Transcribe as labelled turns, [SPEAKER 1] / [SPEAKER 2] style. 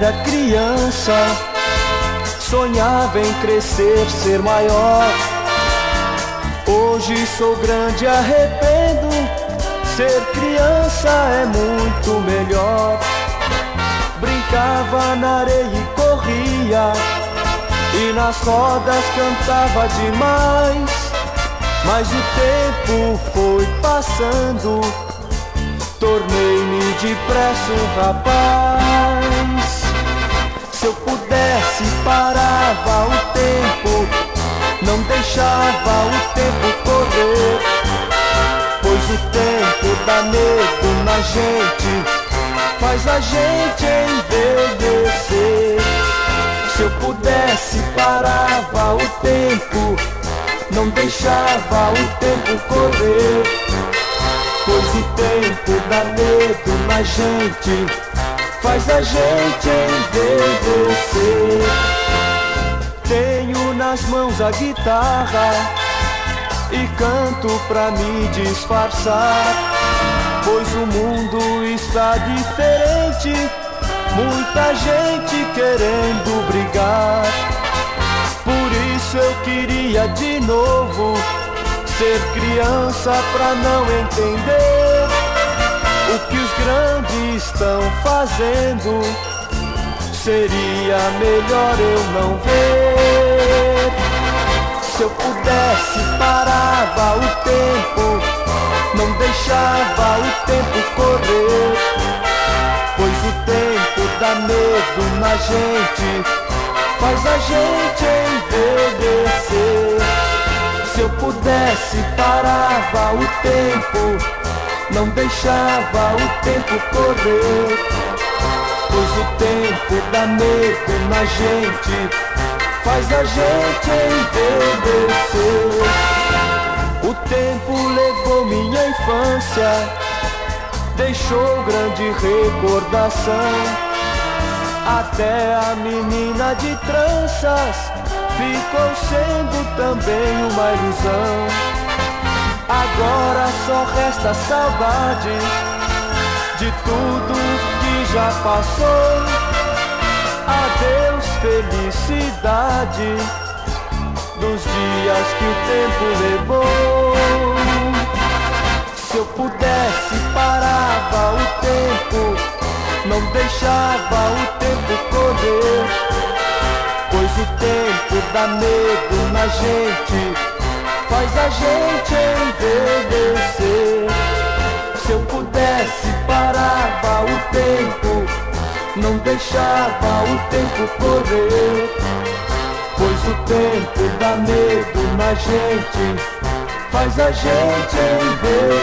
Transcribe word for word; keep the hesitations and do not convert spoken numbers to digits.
[SPEAKER 1] era criança, sonhava em crescer, ser maior. Hoje sou grande, arrependo. Ser criança é muito melhor. Brincava na areia e corria, e nas rodas cantava demais. Mas o tempo foi passando, tornei-me depressa um rapaz. Se eu pudesse parava o tempo, não deixava o tempo correr, pois o tempo dá medo na gente, faz a gente envelhecer. Se eu pudesse parava o tempo, não deixava o tempo correr, pois o tempo dá medo na gente, faz a gente envelhecer. Tenho nas mãos a guitarra e canto pra me disfarçar, pois o mundo está diferente, muita gente querendo brigar. Por isso eu queria de novo ser criança pra não entender o que os grandes estão fazendo. Seria melhor eu não ver. Se eu pudesse parava o tempo, não deixava o tempo correr, pois o tempo dá medo na gente, faz a gente envelhecer. Se eu pudesse parava o tempo, não deixava o tempo correr, pois o tempo dá medo na gente, faz a gente envelhecer. O tempo levou minha infância, deixou grande recordação. Até a menina de tranças ficou sendo também uma ilusão. Agora só resta saudade de tudo que já passou. Adeus, felicidade dos dias que o tempo levou. Se eu pudesse parava o tempo, não deixava o tempo correr, pois o tempo dá medo na gente, faz a gente envelhecer. Se eu pudesse parava o tempo, não deixava o tempo correr, pois o tempo dá medo na gente, faz a gente envelhecer.